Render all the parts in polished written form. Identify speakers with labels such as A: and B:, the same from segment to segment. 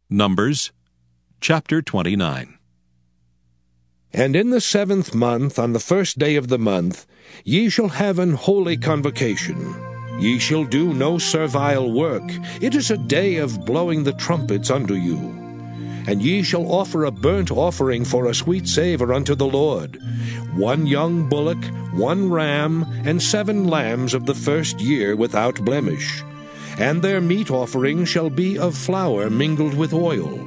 A: Numbers chapter 29.
B: And in the 7th month, on the 1st day of the month, ye shall have an holy convocation. Ye shall do no servile work. It is a day of blowing the trumpets unto you. And ye shall offer a burnt offering for a sweet savour unto the Lord, 1 young bullock, 1 ram, and 7 lambs of the first year without blemish. And their meat offering shall be of flour mingled with oil,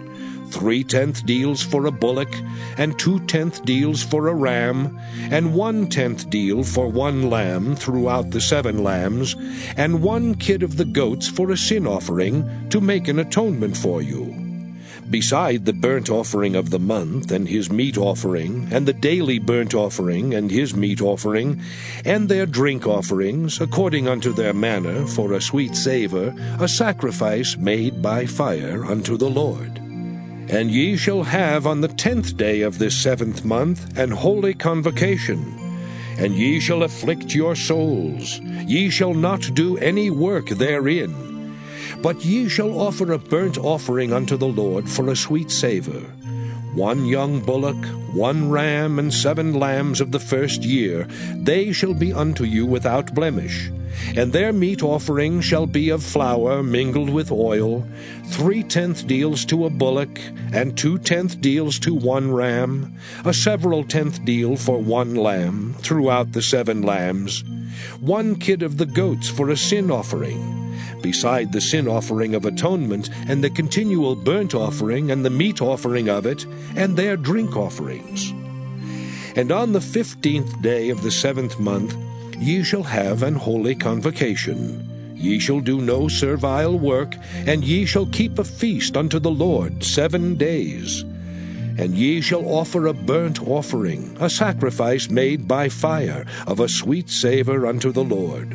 B: 3/10 deals for a bullock, and 2/10 deals for a ram, and 1/10 deal for 1 lamb throughout the 7 lambs, and 1 kid of the goats for a sin offering, to make an atonement for you. Beside the burnt offering of the month, and his meat offering, and the daily burnt offering, and his meat offering, and their drink offerings, according unto their manner, for a sweet savour, a sacrifice made by fire unto the Lord. And ye shall have on the 10th day of this 7th month an holy convocation. And ye shall afflict your souls. Ye shall not do any work therein. But ye shall offer a burnt offering unto the Lord for a sweet savour, 1 young bullock, 1 ram, and 7 lambs of the first year. They shall be unto you without blemish. And their meat offering shall be of flour mingled with oil, 3/10 deals to a bullock, and 2/10 deals to 1 ram, a several 10th deal for 1 lamb, throughout the 7 lambs, 1 kid of the goats for a sin offering, beside the sin offering of atonement, and the continual burnt offering, and the meat offering of it, and their drink offerings. And on the 15th day of the 7th month ye shall have an holy convocation. Ye shall do no servile work, and ye shall keep a feast unto the Lord 7 days. And ye shall offer a burnt offering, a sacrifice made by fire, of a sweet savour unto the Lord.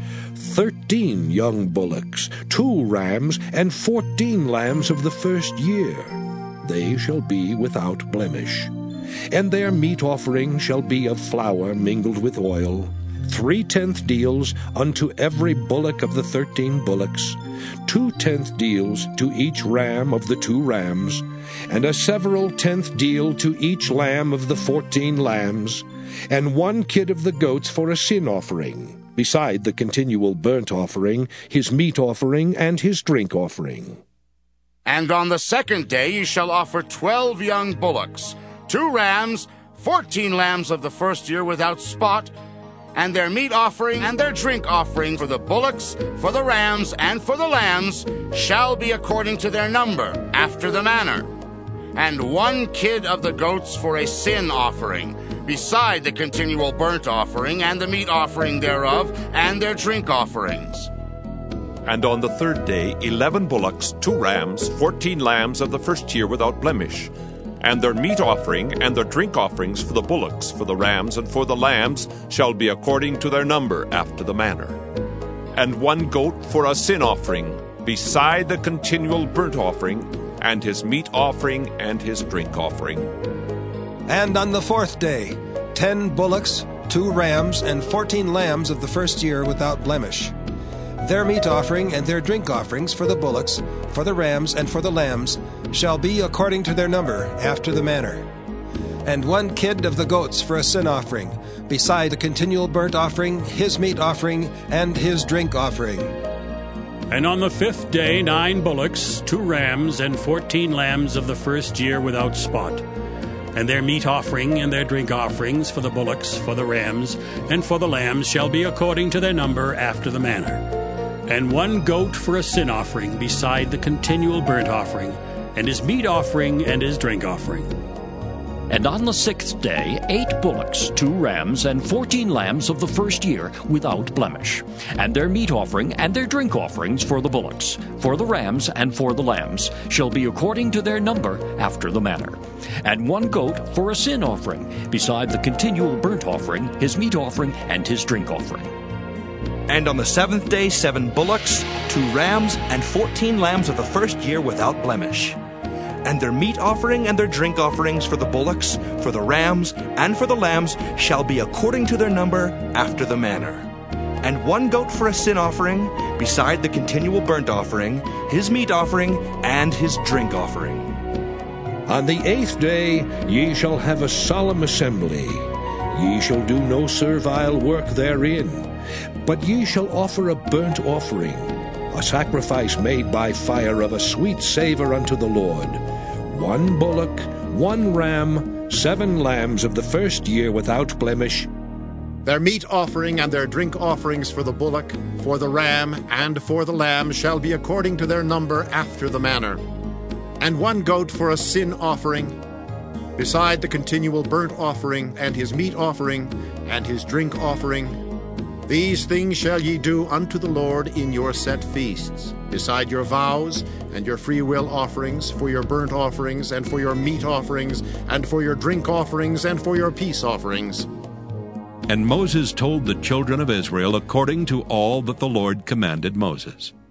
B: 13 young bullocks, 2 rams, and 14 lambs of the first year. They shall be without blemish. And their meat offering shall be of flour mingled with oil, 3/10 deals unto every bullock of the 13 bullocks, 2/10 deals to each ram of the 2 rams, and a several 10th deal to each lamb of the 14 lambs, and 1 kid of the goats for a sin offering, beside the continual burnt offering, his meat offering, and his drink offering.
C: And on the 2nd day ye shall offer 12 young bullocks, 2 rams, 14 lambs of the first year without spot, and their meat offering and their drink offering for the bullocks, for the rams, and for the lambs shall be according to their number, after the manner. And 1 kid of the goats for a sin offering, beside the continual burnt offering, and the meat offering thereof, and their drink offerings.
D: And on the 3rd day 11 bullocks, 2 rams, 14 lambs of the first year without blemish, and their meat offering and their drink offerings for the bullocks, for the rams, and for the lambs shall be according to their number, after the manner. And 1 goat for a sin offering, beside the continual burnt offering, and his meat offering and his drink offering.
E: And on the 4th day 10 bullocks, 2 rams, and 14 lambs of the first year without blemish. Their meat offering and their drink offerings for the bullocks, for the rams, and for the lambs shall be according to their number, after the manner. And 1 kid of the goats for a sin offering, beside a continual burnt offering, his meat offering, and his drink offering.
F: And on the 5th day 9 bullocks, 2 rams, and 14 lambs of the first year without spot. And their meat offering and their drink offerings for the bullocks, for the rams, and for the lambs shall be according to their number, after the manner. And 1 goat for a sin offering, beside the continual burnt offering, and his meat offering and his drink offering.
G: And on the 6th day 8 bullocks, 2 rams, and 14 lambs of the first year without blemish, and their meat offering and their drink offerings for the bullocks, for the rams, and for the lambs shall be according to their number, after the manner. And 1 goat for a sin offering, beside the continual burnt offering, his meat offering, and his drink offering.
H: And on the 7th day 7 bullocks, 2 rams, and 14 lambs of the first year without blemish. And their meat offering and their drink offerings for the bullocks, for the rams, and for the lambs shall be according to their number, after the manner. and 1 goat for a sin offering, beside the continual burnt offering, his meat offering, and his drink offering.
B: On the 8th day ye shall have a solemn assembly. Ye shall do no servile work therein, but ye shall offer a burnt offering, a sacrifice made by fire of a sweet savour unto the Lord, 1 bullock, 1 ram, 7 lambs of the first year without blemish.
I: Their meat offering and their drink offerings for the bullock, for the ram, and for the lamb shall be according to their number after the manner. And 1 goat for a sin offering, beside the continual burnt offering, and his meat offering, and his drink offering. These things shall ye do unto the Lord in your set feasts, beside your vows, and your freewill offerings, for your burnt offerings, and for your meat offerings, and for your drink offerings, and for your peace offerings.
A: And Moses told the children of Israel according to all that the Lord commanded Moses.